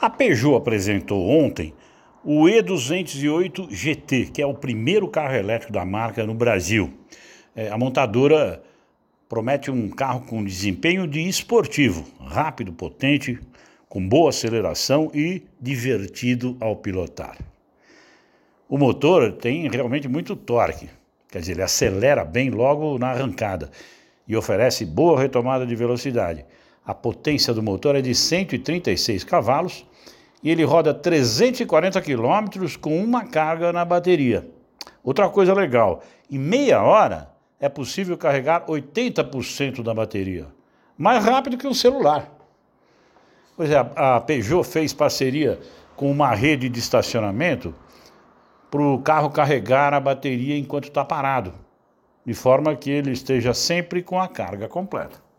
A Peugeot apresentou ontem o E208 GT, que é o primeiro carro elétrico da marca no Brasil. A montadora promete um carro com desempenho de esportivo, rápido, potente, com boa aceleração e divertido ao pilotar. O motor tem realmente muito torque, quer dizer, ele acelera bem logo na arrancada e oferece boa retomada de velocidade. A potência do motor é de 136 cavalos e ele roda 340 km com uma carga na bateria. Outra coisa legal, em meia hora é possível carregar 80% da bateria, mais rápido que um celular. Pois é, a Peugeot fez parceria com uma rede de estacionamento para o carro carregar a bateria enquanto está parado, de forma que ele esteja sempre com a carga completa.